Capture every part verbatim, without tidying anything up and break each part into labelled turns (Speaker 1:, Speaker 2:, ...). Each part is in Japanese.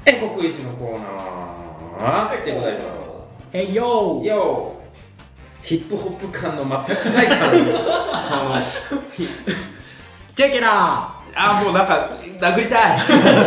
Speaker 1: エコクイズのコーナーでございます。
Speaker 2: えいよー
Speaker 1: よーヒップホップ感の全くない感じあの
Speaker 2: チェケラ
Speaker 1: あもうなんか殴りたい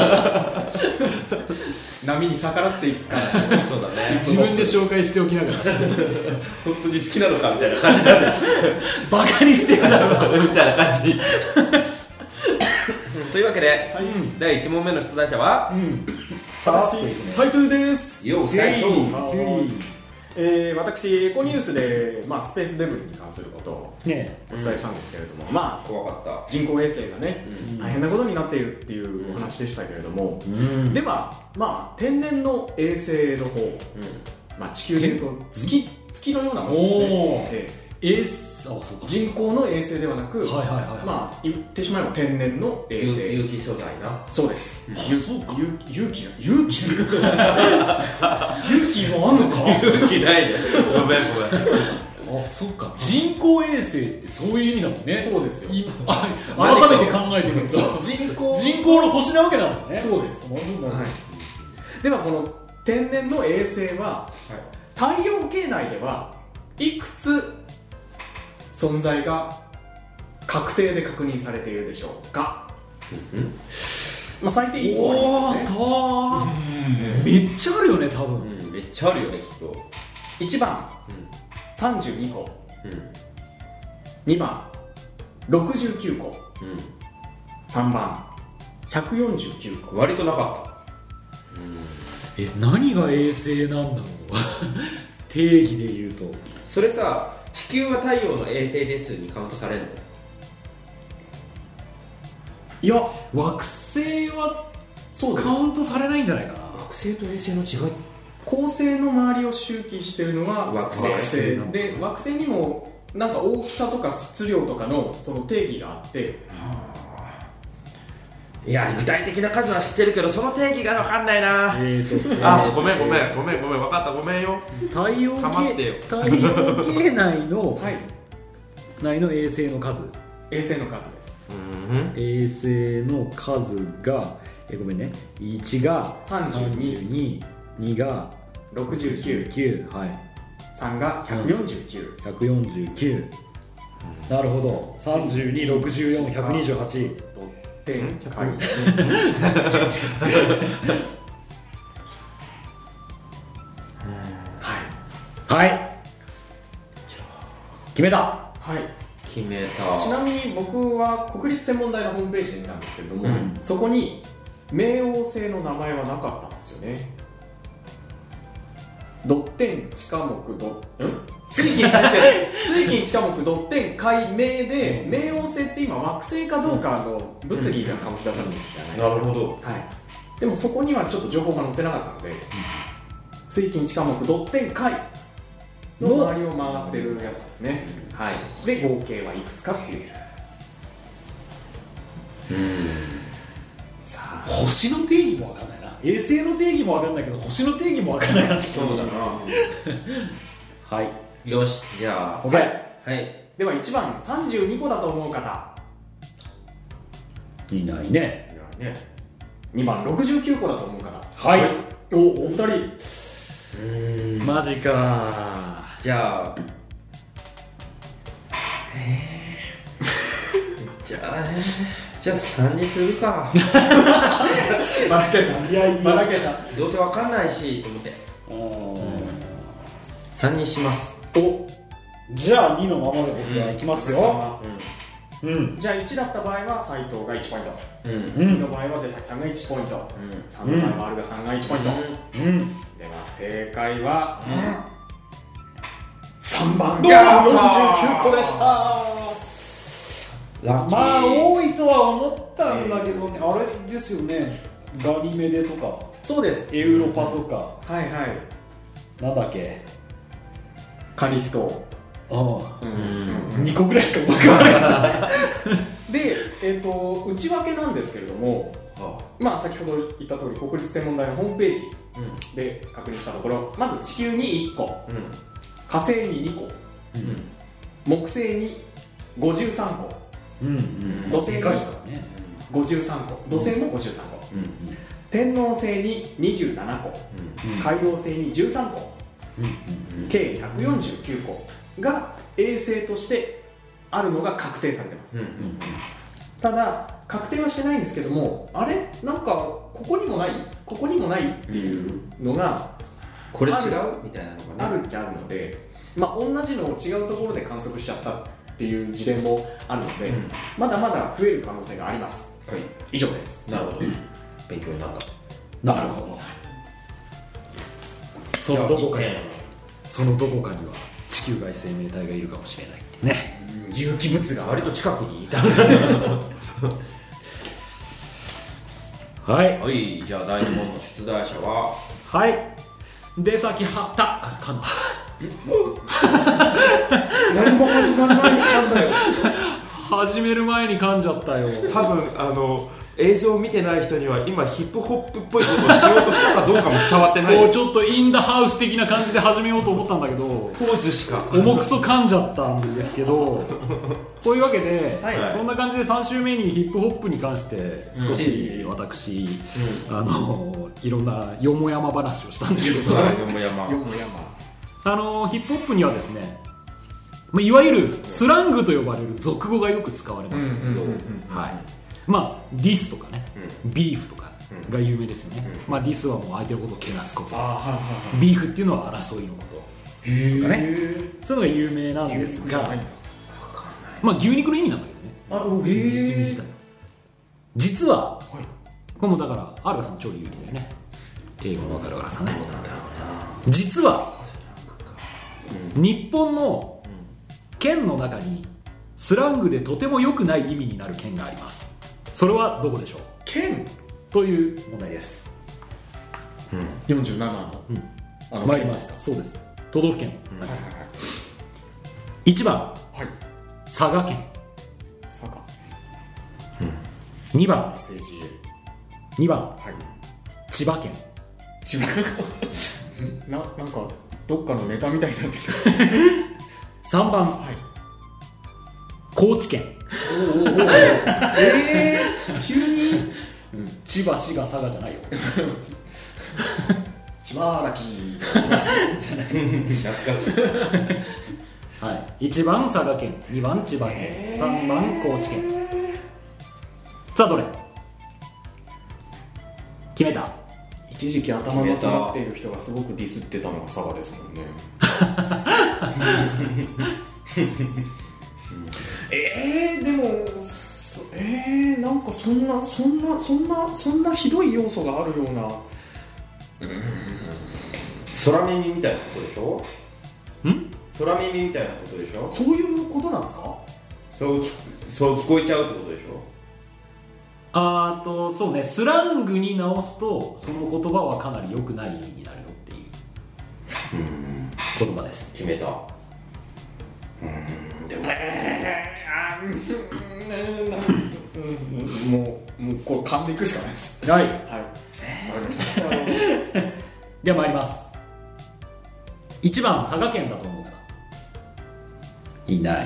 Speaker 3: 波に逆らっていく感じ
Speaker 1: そうだね
Speaker 2: 自分で紹介しておきながら
Speaker 1: 本当に好きなのかみたいな感じだね
Speaker 2: バカにしてるだろ
Speaker 1: みたいな感じというわけで、
Speaker 3: はい、
Speaker 1: だいいち問目の出題者は、
Speaker 3: うん、私斉藤です。
Speaker 1: よう斉藤、
Speaker 3: えー、私エコニュースで、まあ、スペースデブリに関することをお伝えしたんですけれども、
Speaker 1: うん、
Speaker 3: まあ
Speaker 1: 怖かった
Speaker 3: 人工衛星がね、うん、大変なことになっているっていうお話でしたけれども、うん、では、まあ、天然の衛星の方、うんまあ、地球でいうと月、月のようなものですね、えー
Speaker 2: 衛星あそうか
Speaker 3: 人工の衛星ではなく、
Speaker 2: はいはいはいはい、
Speaker 3: まあ言ってしまえば天然の衛星。
Speaker 1: 有機素材な。
Speaker 3: そうです。
Speaker 2: あそうか。
Speaker 3: 有機有機有機もあんのか。
Speaker 1: 有機ないね。ごめんごめん。
Speaker 2: あそうか。人工衛星ってそういう意味だもんね。
Speaker 3: そうですよ。
Speaker 2: あ改めて考えてみると
Speaker 3: 人工
Speaker 2: 人工の星なわけだもんね。
Speaker 3: そうです。はい。ではこの天然の衛星は、はい、太陽系内ではいくつ存在が確定で確認されているでしょうか。うんまあ、最低いっこあります
Speaker 2: ね。めっちゃあるよね多分、
Speaker 1: うん、めっちゃあるよねきっと。
Speaker 3: いちばん、うん、さんじゅうにこ、うん、にばんろくじゅうきゅうこ、うん、さんばんひゃくよんじゅうきゅうこ。
Speaker 1: 割となかった、
Speaker 2: うん、え何が衛星なんだろう定義で言うと
Speaker 1: それさ地球は太陽の衛星ですにカウントされるの？
Speaker 2: いや惑星はそうカウントされないんじゃないかな。
Speaker 1: 惑星と衛星の違い、
Speaker 3: 恒星の周りを周期しているのは
Speaker 1: 惑星,
Speaker 3: 惑星で惑星にもなんか大きさとか質量とかのその定義があって、
Speaker 1: いや具体的な数は知ってるけどその定義が分かんないな。
Speaker 2: えーと
Speaker 1: あごめんごめんごめんごめん分かったごめんよ。
Speaker 2: 太陽系太陽系内の、はい、内の衛星の数
Speaker 3: 衛星の数です。
Speaker 2: うん衛星の数がえごめんねいちがさんじゅうに、にが
Speaker 3: ろくじゅうきゅう、
Speaker 2: きゅうはい、
Speaker 3: さんがひゃくよんじゅうきゅう、
Speaker 2: ひゃくよんじゅうきゅう、うん、なるほどさんじゅうに、ろくじゅうよん、ひゃくにじゅうはち
Speaker 3: 点はい、
Speaker 2: はい、決めた。
Speaker 3: はい
Speaker 1: 決めた。
Speaker 3: ちなみに僕は国立天文台のホームページで見たんですけれども、うん、そこに冥王星の名前はなかったんですよね。ドッテン地下木ドん水金水金地下木ドッテン海冥で、うん、冥王星って今惑星かどうかの物議が醸し出されてるじゃないですか、
Speaker 1: うん、なるほど、
Speaker 3: はい、でもそこにはちょっと情報が載ってなかったので、うん、水金地下木ドッテン海の周りを回ってるやつですね、うん、はい、で合計はいくつかっていう、
Speaker 2: うん、さあ星の定義も分かんないな。衛星の定義も分かんないけど星の定義も分かんないなって。
Speaker 1: そうだな
Speaker 3: はい
Speaker 1: よしじゃあ
Speaker 3: OK、はい、ではいちばんさんじゅうにこだと思う方
Speaker 2: いないね。
Speaker 1: いないね。
Speaker 3: にばんろくじゅうきゅうこだと思う方。
Speaker 2: はい、
Speaker 3: はい、おお二人う
Speaker 2: ーんマジか。
Speaker 1: じゃあえー、じゃあじゃあさんにするか
Speaker 3: ばらけた。いやいやばらけた。
Speaker 1: どうせわかんないしと思ってさんにします。
Speaker 2: おじゃあにのままで僕はいきますよ、
Speaker 3: うんうん、じゃあいちだった場合は斉藤がいちポイント、うん、にの場合は出崎さんがいちポイント、うん、さんの場合はアルガさんがいちポイント、うんうん、では正解は、うん、さんばんがよんじゅうきゅうこでした。
Speaker 2: ラッキー。まあ多いとは思ったんだけどね、えー、あれですよねガニメデとか。
Speaker 3: そうです。
Speaker 2: エウロパとか、
Speaker 3: うん、はいはい
Speaker 2: なんだっけ
Speaker 3: カリスト。
Speaker 2: ああ、うん、にこぐらいしか分からない
Speaker 3: で、えーと、内訳なんですけれども、はあ、まあ先ほど言った通り国立天文台のホームページで確認したところ、まず地球にいっこ、うん、火星ににこ、うん、木星にごじゅうさんこ、うんうん、土星にごじゅうさんこ、土星もごじゅうさんこ、うんうん、 天王星ににじゅうななこ、うん、海王星にじゅうさんこ、うん、計ひゃくよんじゅうきゅうこが衛星としてあるのが確定されてます、うんうんうん、ただ確定はしてないんですけども、あれなんかここにもないここにもないっていうのが、
Speaker 1: これ違うみたいなのがね
Speaker 3: あるっちゃあるので、まあ、同じのを違うところで観測しちゃったっていう事例もあるので、うん、まだまだ増える可能性があります、はい、以上です。
Speaker 1: なるほど、勉強になった。
Speaker 2: なるほど。そのどこかにそのどこかには地球外生命体がいるかもしれないってね、
Speaker 1: うん、有機物が割と近くにいた
Speaker 2: はい、
Speaker 1: はい、じゃあだいに問の出題者は
Speaker 2: はい出先はったかな
Speaker 1: 何も始まらないんだよ
Speaker 2: 始める前に噛んじゃったよ。
Speaker 1: 多分あの映像を見てない人には今ヒップホップっぽいことをしようとしたかどうかも伝わってない。
Speaker 2: もうちょっとインダハウス的な感じで始めようと思ったんだけど
Speaker 1: ポーズしか
Speaker 2: 重くそ噛んじゃったんですけどこういうわけで、はい、そんな感じでさん週目にヒップホップに関して少し私、うん、あのいろんなよもやま話をしたんですけどよ
Speaker 1: もやま
Speaker 3: よもや
Speaker 2: まあのヒップホップにはですね、いわゆるスラングと呼ばれる俗語がよく使われますけど、はい、まあディスとかね、うん、ビーフとかが有名ですよね、うん、まあディスはもう相手のことをけなすこと、ビーフっていうのは争いのこととかね、そういうのが有名なんですが、まあ牛肉の意味なんだけどね、あ、へー、意味自体実は、はい、これもだからアルガさん超有利だよね、英語の分かるからさね、実は日本の県の中にスラングでとても良くない意味になる県があります。それはどこでしょう。
Speaker 3: 県
Speaker 2: という問題です、
Speaker 3: うん、よんじゅうななの、うん、
Speaker 2: あの参りますか。そうです、都道府県、うん、はいはいはい、いちばん、はい、佐賀県、
Speaker 3: 佐賀、
Speaker 2: うん、にばん
Speaker 3: エスエージーエー、
Speaker 2: にばん、はい、千葉県、
Speaker 3: 千葉な, なんかどっかのネタみたいになってきた
Speaker 2: さんばん、はい、高知県。
Speaker 3: おおおえー、急に、
Speaker 2: うん、千葉、滋賀、佐賀じゃないよ
Speaker 3: 千葉らき
Speaker 2: じゃない
Speaker 1: 懐かしい
Speaker 2: はい、いちばん佐賀県、にばん千葉県、えー、さんばん高知県。さあどれ決めた。
Speaker 3: 一時期頭の尖っている人がすごくディスってたのが佐賀ですもんねえー、でもえー、なんかそんなそんなそんなそんなひどい要素があるような、
Speaker 1: うん、空耳みたいなことでしょ。
Speaker 2: ん？
Speaker 1: 空耳みたいなことでしょ。
Speaker 3: そういうことなんですか。
Speaker 1: そうそう聞こえちゃうってことでしょ。
Speaker 2: あーとそうね、スラングに直すとその言葉はかなり良くない意味になるよっていううん言葉です。
Speaker 1: 決めた。うんでも
Speaker 3: もうもうこう噛んでいくしかないです。
Speaker 2: はい、はい、
Speaker 3: えー、
Speaker 2: では参ります。いちばん佐賀県だと思う方いない。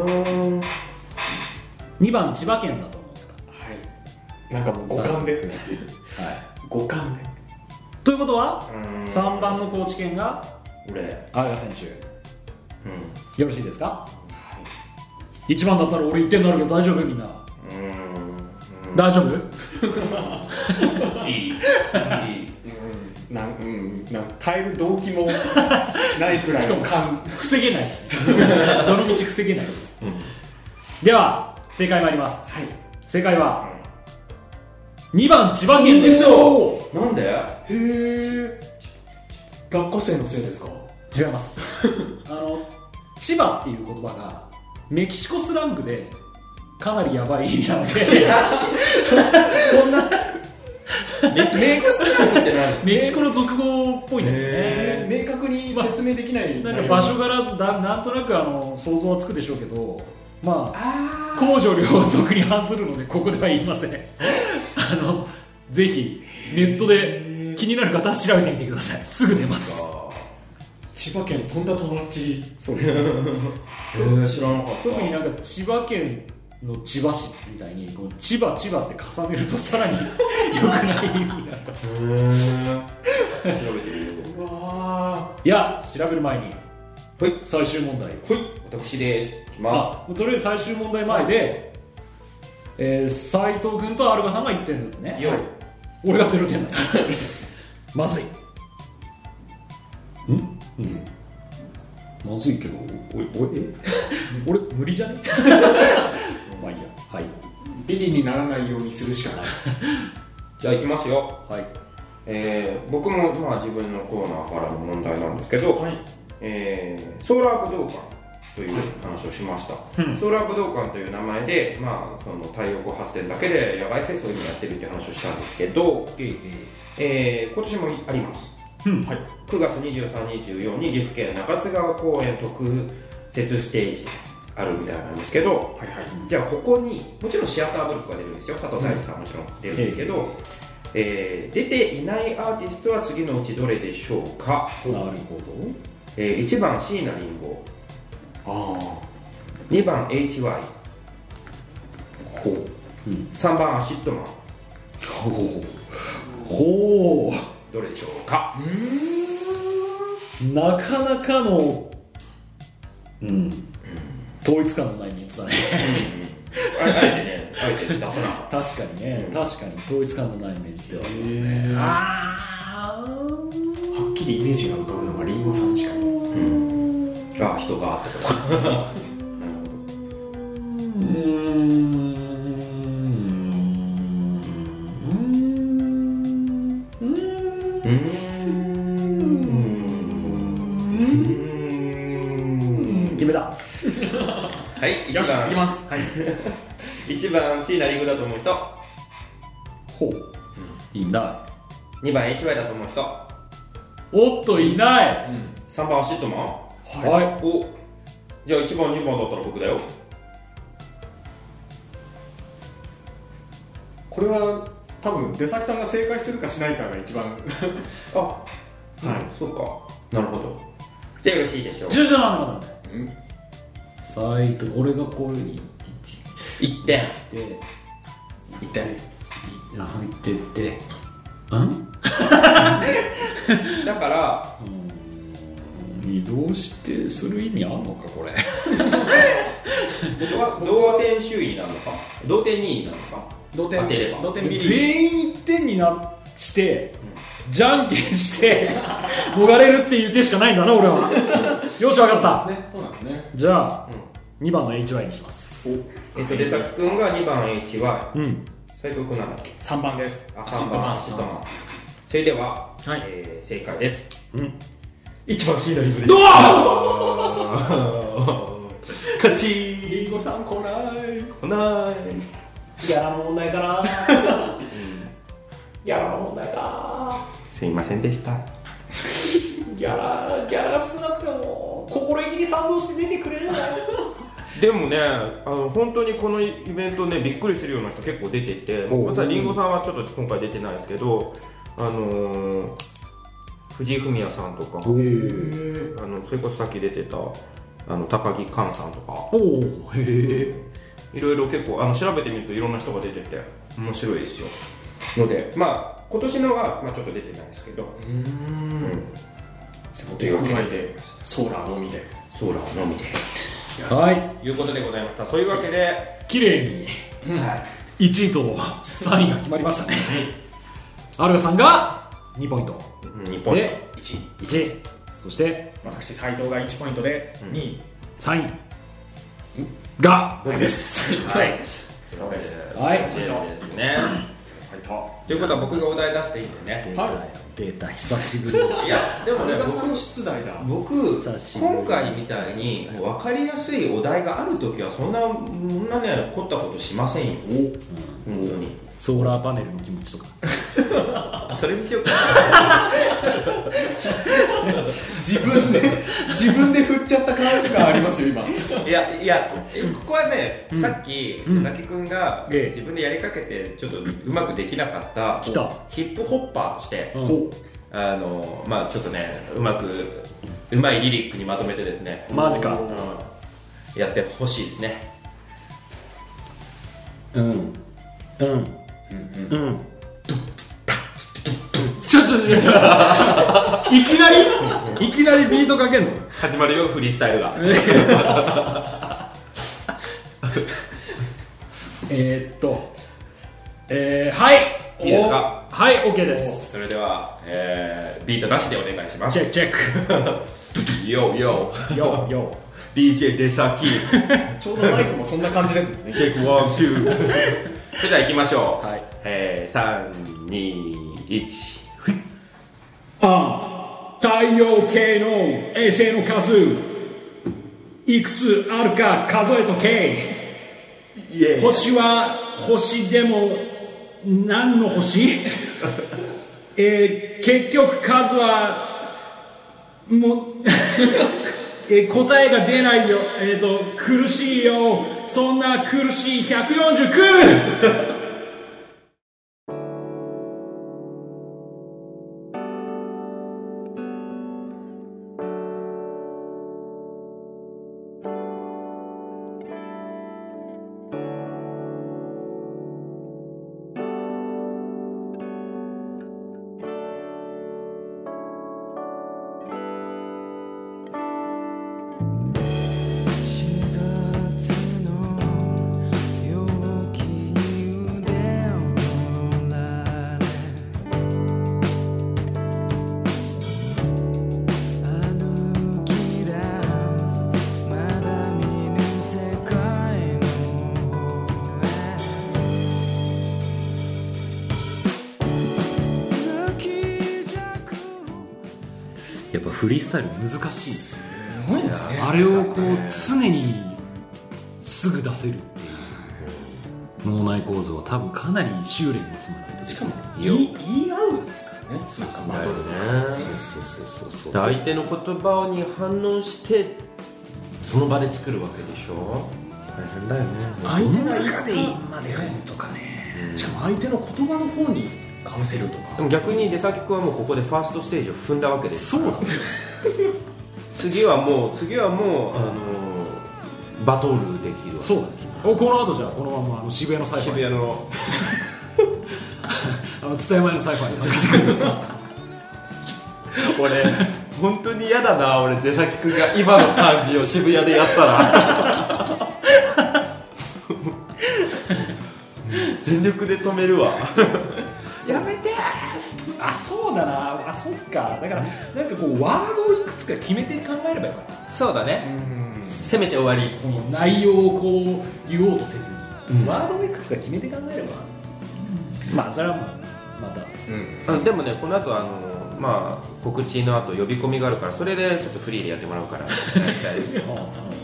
Speaker 2: にばん千葉県だと思う方、
Speaker 3: なんかもう五感で、はい、五感で
Speaker 2: ということはさんばんの高知県が
Speaker 1: 俺
Speaker 2: アルガ選手、うん、よろしいですか。はい、いちばんだったら俺いってんになるけど大丈夫みんな。うん大丈夫
Speaker 1: いいいい
Speaker 3: うんなんうんなん変える動機もないくらい
Speaker 2: しかも防げないしどの道防げない、うん、では正解参ります、はい、正解はにばん千葉県ですよ。
Speaker 1: なんで？へ
Speaker 3: え。落花生のせいですか？
Speaker 2: 違いますあの千葉っていう言葉がメキシコスラングでかなりヤバい意味なのでそんな
Speaker 1: メキシコスラングって何？
Speaker 2: メキシコの俗語っぽいんだ
Speaker 3: よね。明確に説明できない、
Speaker 2: まあ、なんか場所柄だなんとなくあの想像はつくでしょうけど、まあ公序良俗に反するのでここでは言いませんあのぜひネットで気になる方は調べてみてください。すぐ出ます。
Speaker 3: 千葉県とんだとばっちり。
Speaker 2: そうですね
Speaker 1: えー、知らなかった。
Speaker 2: 特になんか千葉県の千葉市みたいにこう千葉千葉って重ねるとさらに良くない意味になるかしれない。
Speaker 1: うーん調べてみる。
Speaker 3: うわ
Speaker 2: いや調べる前に
Speaker 1: はい
Speaker 2: 最終問題。
Speaker 1: はい私ですいきま
Speaker 2: あとりあえず最終問題前で、えー、斉藤君とアルガさんがいってんずつね。
Speaker 1: すよい
Speaker 2: 俺がゼロてんだまずいん、うん、まずいけどおいおいえ俺無理じゃねまあいいや。はい
Speaker 3: ビリにならないようにするしかない。
Speaker 1: じゃあいきますよ。
Speaker 2: はい。
Speaker 1: えー、僕もまあ自分のコーナーからの問題なんですけど、
Speaker 3: はい
Speaker 1: えー、ソーラー武道館という話をしました、うん、ソーラー武道館という名前で、まあ、その太陽光発電だけで野外フェスを今やってるっていう話をしたんですけど、えーえー、今年もあります、うんはい、くがつにじゅうさん、にじゅうよっかに岐阜県中津川公園特設ステージであるみたいなんですけど、はいはい、じゃあここにもちろんシアターブルックが出るんですよ。佐藤大地さんもちろん出るんですけど、うんえー、出ていないアーティストは次のうちどれでしょうか。
Speaker 2: なるほど、
Speaker 1: えー、いちばん椎名林檎、あにばん エイチワイ、 ほう、うん、さんばんアシッドマン、
Speaker 2: ほうほう
Speaker 1: どれでしょうか。
Speaker 2: うーんなかなかの、うんうん、統一感のない3つだね
Speaker 1: あえてねあえて出さな
Speaker 2: 確かにね、うん、確かに統一感のないメンツではありますね。あ
Speaker 3: はっきりイメージが浮かぶのがリンゴさんしかない、うん、
Speaker 1: あ人がってことなるほど。うーん
Speaker 2: 決めた
Speaker 1: はい、
Speaker 3: よし、いきます。はい。
Speaker 1: いちばん椎名林檎だと思う人。
Speaker 2: ほう、うん、いない。
Speaker 1: にばん エイチワイ だと思う人。
Speaker 2: おっといない、うん、
Speaker 1: さんばんアシッドマン。
Speaker 2: はい、
Speaker 1: おじゃあいちばんにばんだったら僕だよ。
Speaker 3: これは多分出先さんが正解するかしないかが一番
Speaker 1: あ、はい、そうか、なるほど。じゃあよろしいでしょう。
Speaker 2: じゃあじゃあなんだうんサイト俺がこういう
Speaker 1: いってん
Speaker 2: で
Speaker 3: いってん
Speaker 2: 入ってってうん
Speaker 1: だから
Speaker 2: 移動してする意味あんのかこれ
Speaker 1: 同点首位になるのか同点にいになるのか
Speaker 3: 同点
Speaker 1: 当てれば
Speaker 3: 同点ビリ
Speaker 2: 全員いってんになして、うん、じゃんけんして逃れるっていう手しかないんだな俺はよし分かった。
Speaker 3: そうなんですね。
Speaker 2: じゃあ、うん、にばんの エイチワイ にします。
Speaker 1: えっと出崎くんがにばん エイチワイ、うん、斉藤くんなんだっけ
Speaker 3: さんばんです。
Speaker 1: あさんばんアシッドマン。それでは、はいえー、正解です、うん、いちばん椎名林檎です。勝ち
Speaker 3: リンゴさん来ない
Speaker 1: 来ない
Speaker 2: ギャラの問題かなギャラの問題か
Speaker 1: すいませんでした
Speaker 2: ギャラギャラが少なくても心意気に賛同して出てくれるんだよ
Speaker 1: でもねあの本当にこのイベントねびっくりするような人結構出てて、まさにリンゴさんはちょっと今回出てないですけどあのー、藤井フミヤさんとかあのそれこそさっき出てたあの高木寛さんとか
Speaker 2: おへえ
Speaker 1: いろいろ結構あの調べてみるといろんな人が出てて面白いですよのでまあ今年のは、まあ、ちょっと出てないですけどうーん、うん、
Speaker 3: というわけでソーラーのみで
Speaker 1: ソーラーのみで
Speaker 2: はい
Speaker 1: いうことでございました。そういうわけで
Speaker 2: 綺麗に、うんはい、いちいとさんいが決まりましたねアルガさんがにポイント、
Speaker 1: うん、にポイントで
Speaker 2: いちい、いちいそして
Speaker 3: 私斉藤がいちポイントでにい、
Speaker 2: さんいが僕です、
Speaker 3: はい、はい、そうです。
Speaker 1: はい、ですね。ということは僕がお題出していいんだよね。
Speaker 2: はい、データ久しぶり。い
Speaker 1: やでもね僕
Speaker 3: 出題だ。
Speaker 1: 僕今回みたいに分かりやすいお題があるときはそんなそんなね凝ったことしませんよ。お本当に。
Speaker 2: ソーラーパネルの気持ちとか
Speaker 1: それにしようか
Speaker 3: 自分で自分で振っちゃった感がありますよ今
Speaker 1: いやいやここはね、うん、さっきザキ君が自分でやりかけてちょっとうまくできなかったヒップホッパーとして、うん、あのまあちょっとねうまくうまいリリックにまとめてですね
Speaker 2: マジか、
Speaker 1: うん、やってほしいですね
Speaker 2: うんうんうんうんちょっとちょっとちょっといきなりいきなりビートかけんの
Speaker 1: 始まるよフリースタイルが
Speaker 2: えーっとえー、はい
Speaker 1: いいですか。
Speaker 2: はい OK です。
Speaker 1: それでは、えー、ビートなしでお願いします。
Speaker 2: チェックチェッ
Speaker 1: クヨーヨ
Speaker 2: ーヨーヨー
Speaker 1: ディージェー 出先
Speaker 3: ちょうどマイクもそんな感じですもんね。
Speaker 1: チェックワンツーそれでは行きましょう、
Speaker 2: はい
Speaker 1: えー、さんにいち
Speaker 2: あ太陽系の衛星の数いくつあるか数えとけ。星は星でも何の星えー、結局数はもうえー、答えが出ないよ。えーと苦しいよ。そんな苦しいひゃくよんじゅうきゅうやっぱフリースタイル難しい。す
Speaker 3: ごいですね。
Speaker 2: あれをこう常にすぐ出せるっていう脳内構造は多分かなり修練を積まないと。
Speaker 3: しかも言い、言い合うんですからね。
Speaker 1: そう
Speaker 3: なんか
Speaker 1: だよね。
Speaker 3: そうそうそうそう。
Speaker 1: 相手の言葉に反応してその場で作るわけでしょ。大変だよね。
Speaker 3: 相手の
Speaker 2: 中でまで読むとかね、
Speaker 3: しかも相手の言葉の方にかぶせるとか。
Speaker 1: でも逆に出先君はもうここでファーストステージを踏んだわけです。
Speaker 2: そうなんだ
Speaker 1: 次はもう次はもうあのバトルできるわけ。
Speaker 2: そうです。おこの後じゃあこのままあの渋谷のサイファー
Speaker 1: 渋谷の
Speaker 2: あの蔦屋前のサイファーに
Speaker 1: 俺本当に嫌だな。俺出先君が今の感じを渋谷でやったら全力で止めるわやめて。
Speaker 2: あそうだなあそっか。だからなんかこうワードをいくつか決めて考えればよかった。
Speaker 1: そうだね。せめて終わり。
Speaker 2: その内容をこう言おうとせずに、
Speaker 1: うん、
Speaker 2: ワードをいくつか決めて考えれば、うん、まあそれはまた、
Speaker 1: うん、でもねこの後あのまあ告知の後呼び込みがあるからそれでちょっとフリーでやってもらうからなるほ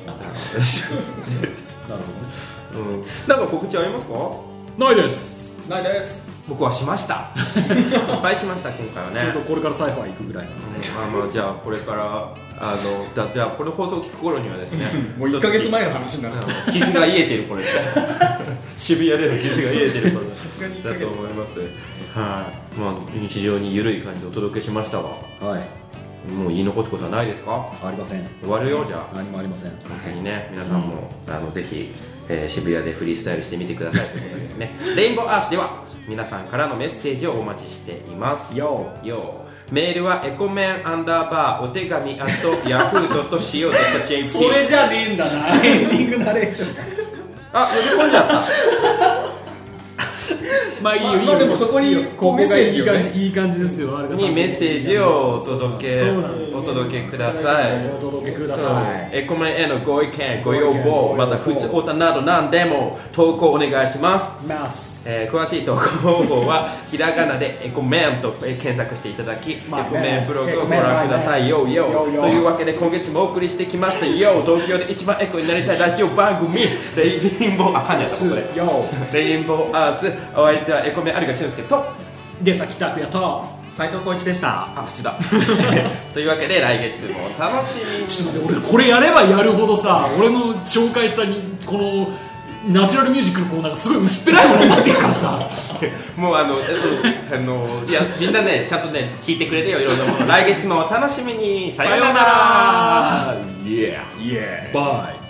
Speaker 1: ど、うん、なんか告知ありますか？
Speaker 2: ないです。
Speaker 3: ないです。
Speaker 1: 僕はしましたいっぱいしました今回はね。
Speaker 2: ちょっとこれからサイファー行くぐらいなので、
Speaker 1: うん、まあまあじゃあこれからあのだじゃあこれ放送聞く頃にはですね
Speaker 3: もういっかげつまえの話になる。
Speaker 1: 傷が癒えてる頃です渋谷での傷が癒えてる頃
Speaker 3: さすがにいっか
Speaker 1: だ
Speaker 3: げつ
Speaker 1: と思います。はい、まあ非常に緩い感じでお届けしましたわ。
Speaker 2: はい。
Speaker 1: もう言い残すことはないですか？
Speaker 2: ありません。
Speaker 1: 終わるよじゃあ。
Speaker 2: 何もありません。
Speaker 1: 本当にね皆さんも、うん、あのぜひ、えー、渋谷でフリースタイルしてみてくださいということですねレインボーアースでは皆さんからのメッセージをお待ちしています。
Speaker 2: よ
Speaker 1: ーよーメールはエコメンアンダーバーお手紙アットヤフードットシーオードットジェーピー
Speaker 2: それじゃねえんだなエンディングナレーション
Speaker 1: あ読み込んじゃった
Speaker 2: まあいいよ、いいよ。
Speaker 3: まあでもそこにこうメッセージをね
Speaker 2: いい感じですよ。
Speaker 1: にメッセージをお届け
Speaker 2: そうなんです
Speaker 1: お届けください。
Speaker 2: お届けくだ
Speaker 1: そう
Speaker 2: さい。
Speaker 1: えコメントへのご意見ご要望また普通オタなど何でも投稿お願いします。
Speaker 2: ます
Speaker 1: えー、詳しい投稿方法はひらがなでエコメンと検索していただき、
Speaker 2: まあ
Speaker 1: エコメンブログをご覧ください。よよ
Speaker 2: よよ
Speaker 1: というわけで今月もお送りしてきましたよ東京で一番エコになりたいラジオ番組レインボーあかんやったこれ
Speaker 2: よ
Speaker 1: レインボーアースお相手はエコメン有賀俊介と
Speaker 2: 出崎拓也と
Speaker 3: 斉藤浩一でした
Speaker 1: あ普通だというわけで来月も楽しみに。
Speaker 2: ちょっと待って、俺これやればやるほどさ俺の紹介したにこのナチュラルミュージックのコーナーがすごい薄っぺらいものになっていくからさ
Speaker 1: もうあの、あのいやみんなねちゃんとね聞いてくれるよいろんなもの来月もお楽しみに。さようなら。
Speaker 2: イエーイエーバイ